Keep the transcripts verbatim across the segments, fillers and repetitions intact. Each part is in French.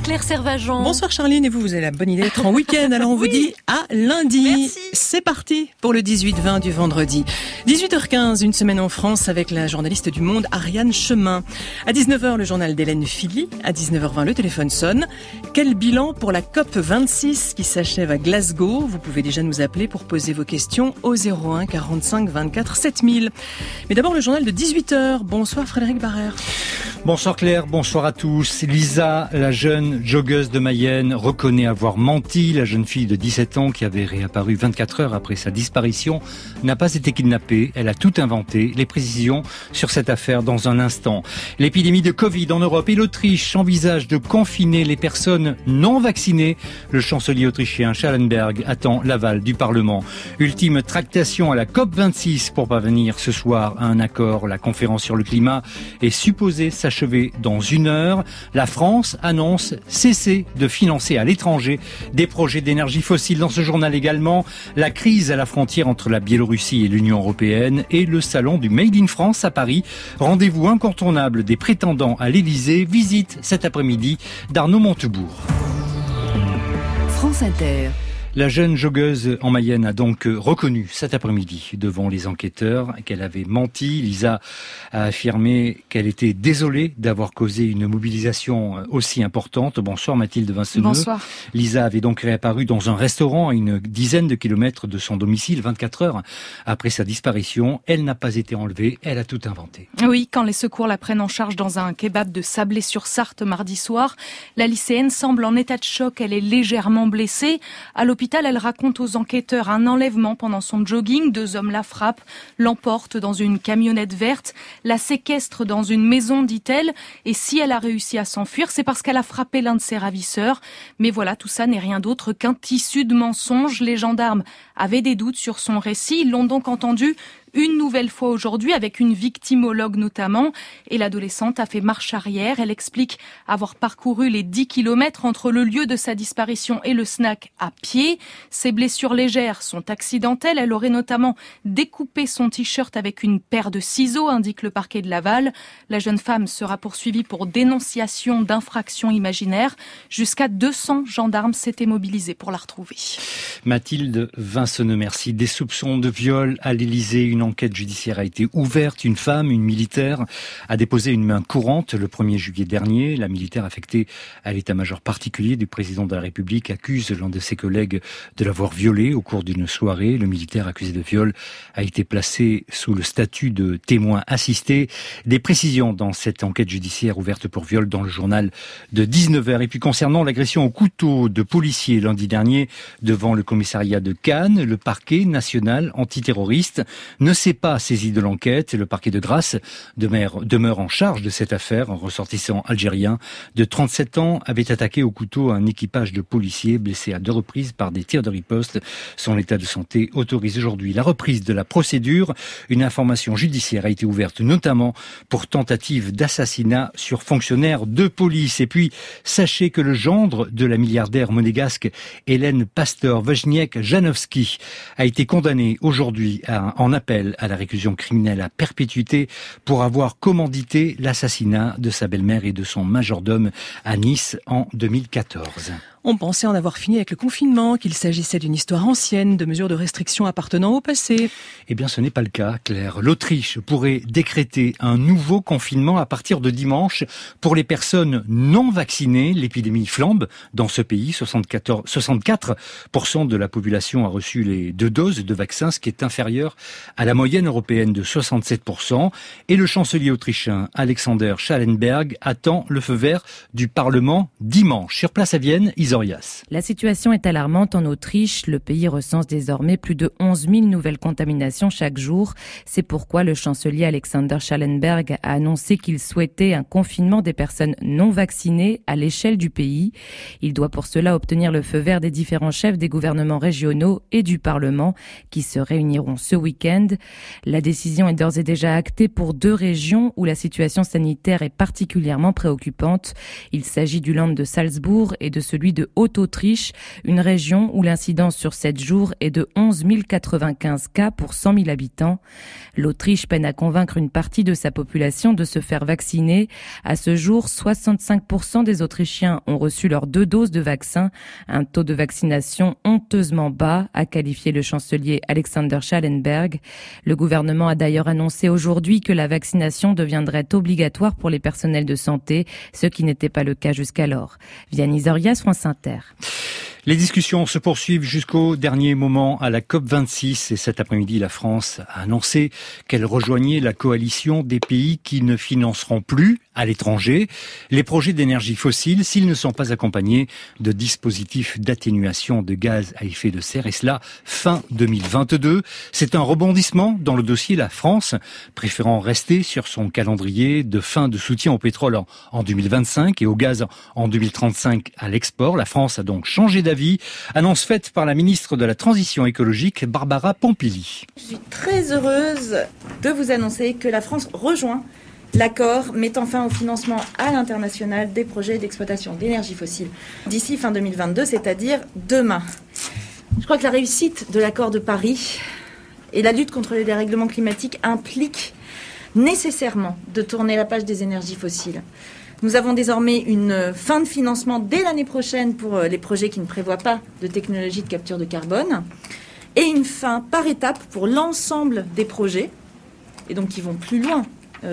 Claire Servageant. Bonsoir Charline, et vous, vous avez la bonne idée d'être en week-end, alors on vous oui. dit à lundi. Merci. C'est parti pour le dix-huit vingt du vendredi. dix-huit heures quinze, une semaine en France avec la journaliste du Monde, Ariane Chemin. À dix-neuf heures, le journal d'Hélène Philly. À dix-neuf heures vingt, le téléphone sonne. Quel bilan pour la COP vingt-six qui s'achève à Glasgow? Vous pouvez déjà nous appeler pour poser vos questions au zéro un quarante-cinq vingt-quatre sept mille. Mais d'abord, le journal de dix-huit heures. Bonsoir Frédéric Barrère. Bonsoir Claire, bonsoir à tous. Lisa, la jeune joggeuse de Mayenne, reconnaît avoir menti. La jeune fille de dix-sept ans qui avait réapparu vingt-quatre heures après sa disparition n'a pas été kidnappée. Elle a tout inventé. Les précisions sur cette affaire dans un instant. L'épidémie de Covid en Europe et l'Autriche envisage de confiner les personnes non vaccinées. Le chancelier autrichien Schallenberg attend l'aval du Parlement. Ultime tractation à la COP vingt-six pour parvenir ce soir à un accord. La conférence sur le climat est supposée s'achever dans une heure. La France annonce cesser de financer à l'étranger des projets d'énergie fossile. Dans ce journal également, la crise à la frontière entre la Biélorussie et l'Union européenne et le salon du Made in France à Paris. Rendez-vous incontournable des prétendants à l'Élysée. Visite cet après-midi d'Arnaud Montebourg. France Inter. La jeune joggeuse en Mayenne a donc reconnu cet après-midi devant les enquêteurs qu'elle avait menti. Lisa a affirmé qu'elle était désolée d'avoir causé une mobilisation aussi importante. Bonsoir Mathilde Vinceneux. Bonsoir. Lisa avait donc réapparu dans un restaurant à une dizaine de kilomètres de son domicile, vingt-quatre heures après sa disparition. Elle n'a pas été enlevée, elle a tout inventé. Oui, quand les secours la prennent en charge dans un kebab de Sablé-sur-Sarthe mardi soir, la lycéenne semble en état de choc. Elle est légèrement blessée. À l'hôpital, elle raconte aux enquêteurs un enlèvement pendant son jogging. Deux hommes la frappent, l'emportent dans une camionnette verte, la séquestrent dans une maison, dit-elle. Et si elle a réussi à s'enfuir, c'est parce qu'elle a frappé l'un de ses ravisseurs. Mais voilà, tout ça n'est rien d'autre qu'un tissu de mensonges. Les gendarmes avaient des doutes sur son récit. Ils l'ont donc entendu une nouvelle fois aujourd'hui, avec une victimologue notamment. Et l'adolescente a fait marche arrière. Elle explique avoir parcouru les dix kilomètres entre le lieu de sa disparition et le snack à pied. Ses blessures légères sont accidentelles. Elle aurait notamment découpé son t-shirt avec une paire de ciseaux, indique le parquet de Laval. La jeune femme sera poursuivie pour dénonciation d'infraction imaginaire. Jusqu'à deux cents gendarmes s'étaient mobilisés pour la retrouver. Mathilde Vinceneux, merci. Des soupçons de viol à l'Élysée. Une enquête judiciaire a été ouverte. Une femme, une militaire, a déposé une main courante le premier juillet dernier. La militaire affectée à l'état-major particulier du président de la République accuse l'un de ses collègues de l'avoir violée au cours d'une soirée. Le militaire accusé de viol a été placé sous le statut de témoin assisté. Des précisions dans cette enquête judiciaire ouverte pour viol dans le journal de dix-neuf heures. Et puis concernant l'agression au couteau de policiers lundi dernier devant le commissariat de Cannes, le parquet national antiterroriste ne s'est pas saisi de l'enquête. Le parquet de Grasse demeure en charge de cette affaire. Un ressortissant algérien de trente-sept ans avait attaqué au couteau un équipage de policiers blessé à deux reprises par des tirs de riposte. Son état de santé autorise aujourd'hui la reprise de la procédure. Une information judiciaire a été ouverte notamment pour tentative d'assassinat sur fonctionnaire de police. Et puis, sachez que le gendre de la milliardaire monégasque Hélène Pastor-Wojniak-Janowski a été condamné aujourd'hui à, en appel à la réclusion criminelle à perpétuité pour avoir commandité l'assassinat de sa belle-mère et de son majordome à Nice en deux mille quatorze. On pensait en avoir fini avec le confinement, qu'il s'agissait d'une histoire ancienne, de mesures de restriction appartenant au passé. Eh bien, ce n'est pas le cas, Claire. L'Autriche pourrait décréter un nouveau confinement à partir de dimanche pour les personnes non vaccinées. L'épidémie flambe dans ce pays. soixante-quatorze, soixante-quatre pour cent de la population a reçu les deux doses de vaccins, ce qui est inférieur à la moyenne européenne de soixante-sept pour cent. Et le chancelier autrichien Alexander Schallenberg attend le feu vert du Parlement dimanche. Sur place à Vienne, Isorias. La situation est alarmante en Autriche. Le pays recense désormais plus de onze mille nouvelles contaminations chaque jour. C'est pourquoi le chancelier Alexander Schallenberg a annoncé qu'il souhaitait un confinement des personnes non vaccinées à l'échelle du pays. Il doit pour cela obtenir le feu vert des différents chefs des gouvernements régionaux et du Parlement qui se réuniront ce week-end. La décision est d'ores et déjà actée pour deux régions où la situation sanitaire est particulièrement préoccupante. Il s'agit du land de Salzbourg et de celui de de Haute-Autriche, une région où l'incidence sur sept jours est de onze mille quatre-vingt-quinze cas pour cent mille habitants. L'Autriche peine à convaincre une partie de sa population de se faire vacciner. À ce jour, soixante-cinq pour cent des Autrichiens ont reçu leurs deux doses de vaccin. Un taux de vaccination honteusement bas, a qualifié le chancelier Alexander Schallenberg. Le gouvernement a d'ailleurs annoncé aujourd'hui que la vaccination deviendrait obligatoire pour les personnels de santé, ce qui n'était pas le cas jusqu'alors. Vianney Zorias, France Inter. Les discussions se poursuivent jusqu'au dernier moment à la COP vingt-six et cet après-midi, la France a annoncé qu'elle rejoignait la coalition des pays qui ne financeront plus à l'étranger les projets d'énergie fossile s'ils ne sont pas accompagnés de dispositifs d'atténuation de gaz à effet de serre, et cela fin deux mille vingt-deux. C'est un rebondissement dans le dossier, la France préférant rester sur son calendrier de fin de soutien au pétrole en, en deux mille vingt-cinq et au gaz en deux mille trente-cinq à l'export. La France a donc changé d'avis, annonce faite par la ministre de la Transition écologique, Barbara Pompili. Je suis très heureuse de vous annoncer que la France rejoint l'accord mettant fin au financement à l'international des projets d'exploitation d'énergie fossile d'ici fin deux mille vingt-deux, c'est-à-dire demain. Je crois que la réussite de l'accord de Paris et la lutte contre les dérèglements climatiques impliquent nécessairement de tourner la page des énergies fossiles. Nous avons désormais une fin de financement dès l'année prochaine pour les projets qui ne prévoient pas de technologie de capture de carbone et une fin par étape pour l'ensemble des projets, et donc qui vont plus loin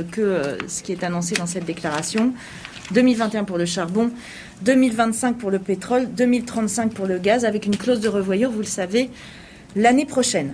que ce qui est annoncé dans cette déclaration. deux mille vingt et un pour le charbon, deux mille vingt-cinq pour le pétrole, deux mille trente-cinq pour le gaz, avec une clause de revoyure, vous le savez, l'année prochaine.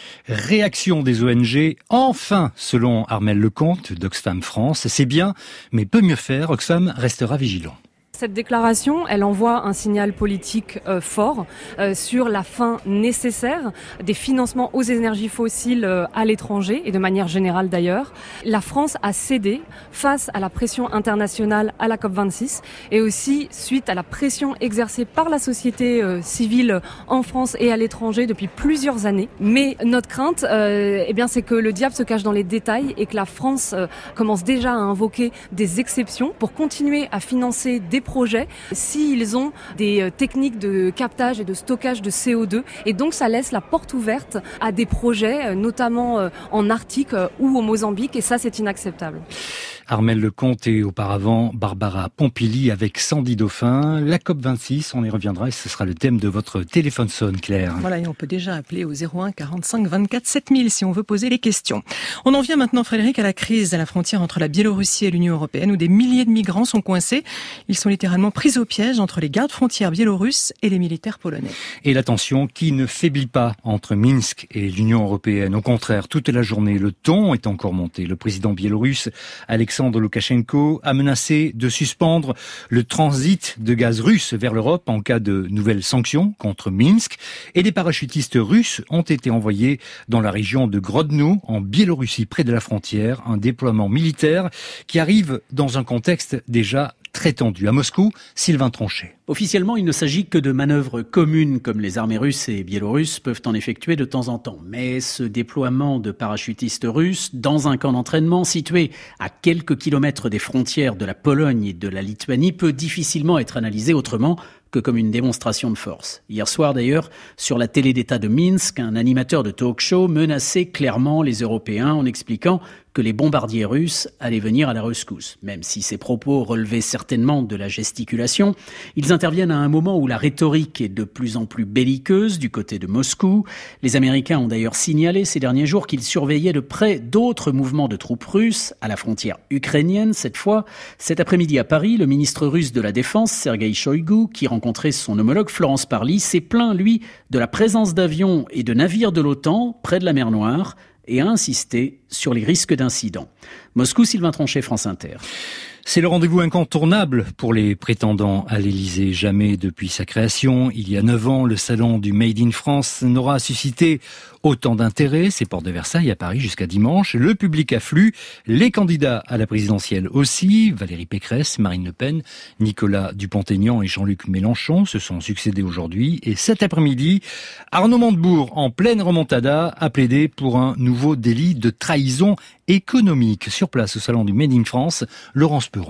Réaction des O N G, enfin, selon Armelle Lecomte d'Oxfam France. C'est bien, mais peut mieux faire. Oxfam restera vigilant. Cette déclaration, elle envoie un signal politique euh, fort euh, sur la fin nécessaire des financements aux énergies fossiles euh, à l'étranger et de manière générale d'ailleurs. La France a cédé face à la pression internationale à la COP vingt-six et aussi suite à la pression exercée par la société euh, civile en France et à l'étranger depuis plusieurs années. Mais notre crainte, euh, eh bien, c'est que le diable se cache dans les détails et que la France euh, commence déjà à invoquer des exceptions pour continuer à financer des projets s'ils ont des techniques de captage et de stockage de C O deux, et donc ça laisse la porte ouverte à des projets notamment en Arctique ou au Mozambique, et ça c'est inacceptable. Armelle Lecomte et auparavant Barbara Pompili avec Sandy Dauphin. La COP vingt-six, on y reviendra et ce sera le thème de votre téléphone sonne, Claire. Voilà, et on peut déjà appeler au zéro un quarante-cinq vingt-quatre sept mille si on veut poser les questions. On en vient maintenant, Frédéric, à la crise à la frontière entre la Biélorussie et l'Union européenne où des milliers de migrants sont coincés. Ils sont littéralement pris au piège entre les gardes frontières biélorusses et les militaires polonais. Et la tension qui ne faiblit pas entre Minsk et l'Union européenne. Au contraire, toute la journée, le ton est encore monté. Le président biélorusse, Alexandre Loukachenko, a menacé de suspendre le transit de gaz russe vers l'Europe en cas de nouvelles sanctions contre Minsk. Et des parachutistes russes ont été envoyés dans la région de Grodno, en Biélorussie, près de la frontière. Un déploiement militaire qui arrive dans un contexte déjà très tendu. À Moscou, Sylvain Tronchet. Officiellement, il ne s'agit que de manœuvres communes comme les armées russes et biélorusses peuvent en effectuer de temps en temps. Mais ce déploiement de parachutistes russes dans un camp d'entraînement situé à quelques kilomètres des frontières de la Pologne et de la Lituanie peut difficilement être analysé autrement que comme une démonstration de force. Hier soir d'ailleurs, sur la télé d'État de Minsk, un animateur de talk-show menaçait clairement les Européens en expliquant que les bombardiers russes allaient venir à la rescousse. Même si ces propos relevaient certainement de la gesticulation, ils interviennent à un moment où la rhétorique est de plus en plus belliqueuse du côté de Moscou. Les Américains ont d'ailleurs signalé ces derniers jours qu'ils surveillaient de près d'autres mouvements de troupes russes à la frontière ukrainienne cette fois. Cet après-midi à Paris, le ministre russe de la Défense, Sergueï Shoïgu, qui rencontrait son homologue Florence Parly, s'est plaint, lui, de la présence d'avions et de navires de l'OTAN près de la mer Noire et a insisté sur les risques d'incidents. Moscou, Sylvain Tronchet, France Inter. C'est le rendez-vous incontournable pour les prétendants à l'Élysée. Jamais depuis sa création, il y a neuf ans, le salon du Made in France n'aura suscité autant d'intérêt. C'est porte de Versailles à Paris jusqu'à dimanche. Le public afflue, les candidats à la présidentielle aussi. Valérie Pécresse, Marine Le Pen, Nicolas Dupont-Aignan et Jean-Luc Mélenchon se sont succédés aujourd'hui. Et cet après-midi, Arnaud Montebourg, en pleine remontada, a plaidé pour un nouveau délit de trahison économique. Sur place au salon du Made in France, Laurence Perron.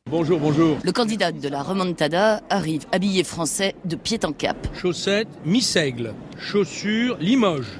Bonjour, bonjour. Le candidat de la remontada arrive habillé français de pied en cap. Chaussettes, mi-seigle. Chaussures, Limoges.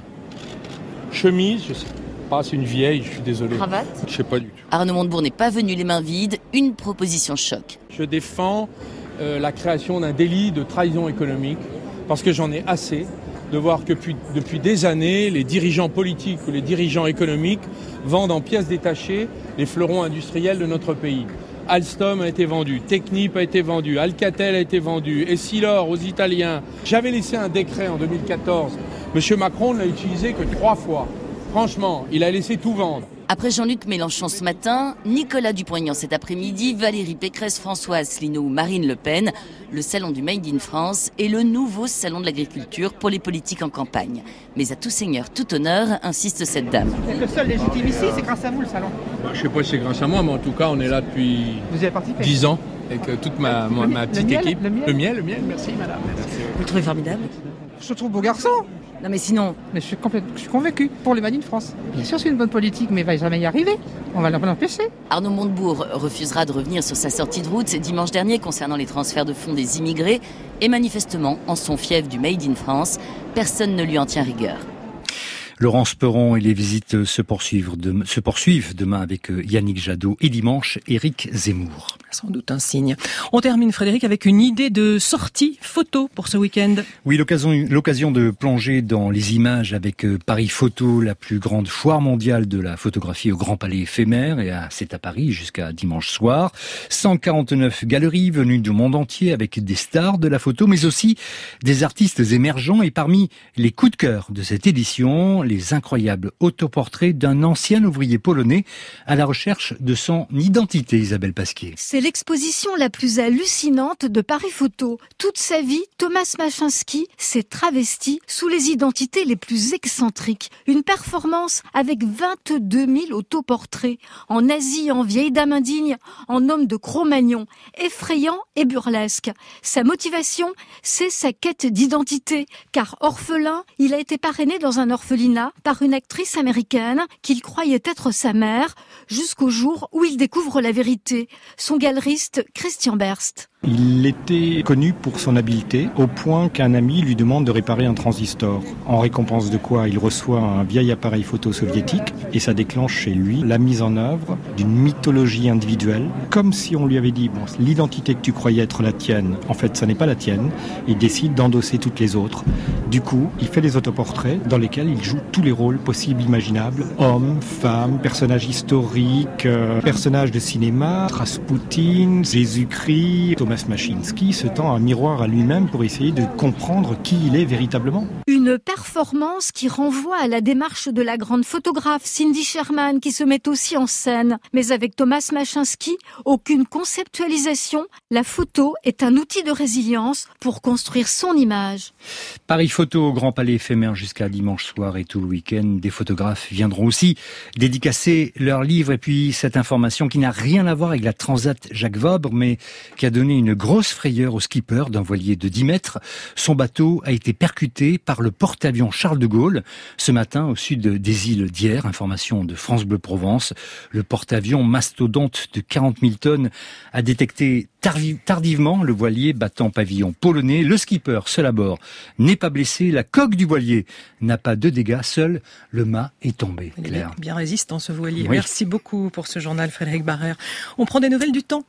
Chemise, je sais pas, c'est une vieille, je suis désolé. Cravate ? Je sais pas du tout. Arnaud Montebourg n'est pas venu les mains vides, une proposition choc. Je défends euh, la création d'un délit de trahison économique parce que j'en ai assez de voir que depuis, depuis des années, les dirigeants politiques ou les dirigeants économiques vendent en pièces détachées les fleurons industriels de notre pays. Alstom a été vendu, Technip a été vendu, Alcatel a été vendu, Essilor aux Italiens. J'avais laissé un décret en deux mille quatorze. Monsieur Macron ne l'a utilisé que trois fois. Franchement, il a laissé tout vendre. Après Jean-Luc Mélenchon ce matin, Nicolas Dupont-Aignan cet après-midi, Valérie Pécresse, François Asselineau ou Marine Le Pen, le salon du Made in France est le nouveau salon de l'agriculture pour les politiques en campagne. Mais à tout seigneur, tout honneur, insiste cette dame. Le seul légitime ici, c'est grâce à vous le salon. Bah, je sais pas si c'est grâce à moi, mais en tout cas, on est là depuis vous avez participé. dix ans avec euh, toute ma, ma, ma petite le miel, équipe. Le miel, le miel, le miel, merci madame. Merci. Vous le trouvez formidable ? Je trouve beau garçon. Non mais sinon... Mais je suis, complètement, je suis convaincu pour le Made in France. Bien sûr, c'est une bonne politique, mais il va jamais y arriver. On va l'empêcher. Arnaud Montebourg refusera de revenir sur sa sortie de route dimanche dernier concernant les transferts de fonds des immigrés. Et manifestement, en son fief du Made in France, personne ne lui en tient rigueur. Laurence Perron et les visites se poursuivent, de, se poursuivent demain avec Yannick Jadot et dimanche Éric Zemmour. Sans doute un signe. On termine, Frédéric, avec une idée de sortie photo pour ce week-end. Oui, l'occasion, l'occasion de plonger dans les images avec Paris Photo, la plus grande foire mondiale de la photographie au Grand Palais éphémère. Et c'est à Paris jusqu'à dimanche soir. cent quarante-neuf galeries venues du monde entier avec des stars de la photo, mais aussi des artistes émergents. Et parmi les coups de cœur de cette édition, les incroyables autoportraits d'un ancien ouvrier polonais à la recherche de son identité, Isabelle Pasquier. C'est l'exposition la plus hallucinante de Paris Photo. Toute sa vie, Thomas Machinski s'est travesti sous les identités les plus excentriques. Une performance avec vingt-deux mille autoportraits, en Asie, en vieille dame indigne, en homme de Cro-Magnon, effrayant et burlesque. Sa motivation, c'est sa quête d'identité, car orphelin, il a été parrainé dans un orphelinat par une actrice américaine qu'il croyait être sa mère, jusqu'au jour où il découvre la vérité. Son galeriste Christian Berst. Il était connu pour son habileté, au point qu'un ami lui demande de réparer un transistor. En récompense de quoi, il reçoit un vieil appareil photo soviétique et ça déclenche chez lui la mise en œuvre d'une mythologie individuelle, comme si on lui avait dit, bon, l'identité que tu croyais être la tienne, en fait, ça n'est pas la tienne. Il décide d'endosser toutes les autres. Du coup, il fait des autoportraits dans lesquels il joue tous les rôles possibles, imaginables. Hommes, femmes, personnages historiques, euh, personnages de cinéma, Rasputin, Jésus-Christ. Thomas Machinski se tend un miroir à lui-même pour essayer de comprendre qui il est véritablement. Une performance qui renvoie à la démarche de la grande photographe Cindy Sherman qui se met aussi en scène. Mais avec Thomas Machinski, aucune conceptualisation. La photo est un outil de résilience pour construire son image. Paris Photo au Grand Palais éphémère jusqu'à dimanche soir et tout le week-end. Des photographes viendront aussi dédicacer leurs livres. Et puis cette information qui n'a rien à voir avec la Transat Jacques Vabre, mais qui a donné une grosse frayeur au skipper d'un voilier de dix mètres. Son bateau a été percuté par le porte-avions Charles de Gaulle ce matin au sud des îles d'Hyères. Information de France Bleu Provence. Le porte-avions mastodonte de quarante mille tonnes a détecté tardivement le voilier battant pavillon polonais. Le skipper, seul à bord, n'est pas blessé. La coque du voilier n'a pas de dégâts. Seul le mât est tombé. Il Claire. est bien résistant ce voilier. Oui. Merci beaucoup pour ce journal, Frédéric Barrère. On prend des nouvelles du temps.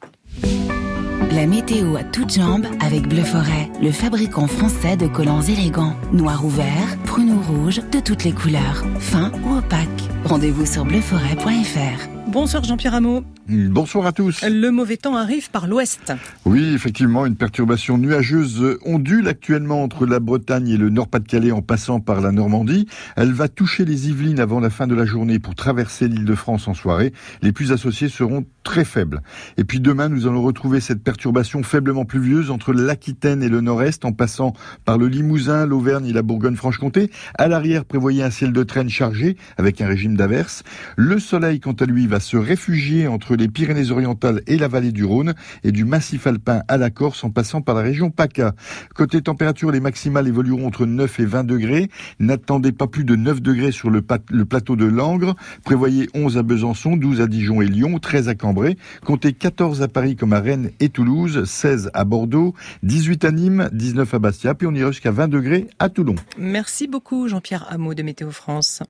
La météo à toutes jambes avec Bleu Forêt, le fabricant français de collants élégants. Noir ou vert, prune ou rouge, de toutes les couleurs. Fin ou opaque. Rendez-vous sur bleu forêt point f r. Bonsoir Jean-Pierre Rameau. Bonsoir à tous. Le mauvais temps arrive par l'ouest. Oui, effectivement, une perturbation nuageuse ondule actuellement entre la Bretagne et le Nord-Pas-de-Calais en passant par la Normandie. Elle va toucher les Yvelines avant la fin de la journée pour traverser l'Île-de-France en soirée. Les pluies associées seront très faibles. Et puis demain, nous allons retrouver cette perturbation faiblement pluvieuse entre l'Aquitaine et le Nord-Est en passant par le Limousin, l'Auvergne et la Bourgogne-Franche-Comté. À l'arrière, prévoyez un ciel de traîne chargé avec un régime d'averses. Le soleil, quant à lui, va va se réfugier entre les Pyrénées-Orientales et la vallée du Rhône et du massif alpin à la Corse en passant par la région PACA. Côté température, les maximales évolueront entre neuf et vingt degrés. N'attendez pas plus de neuf degrés sur le, pat- le plateau de Langres. Prévoyez onze à Besançon, douze à Dijon et Lyon, treize à Cambrai. Comptez quatorze à Paris comme à Rennes et Toulouse, seize à Bordeaux, dix-huit à Nîmes, dix-neuf à Bastia, puis on ira jusqu'à vingt degrés à Toulon. Merci beaucoup Jean-Pierre Hameau de Météo France.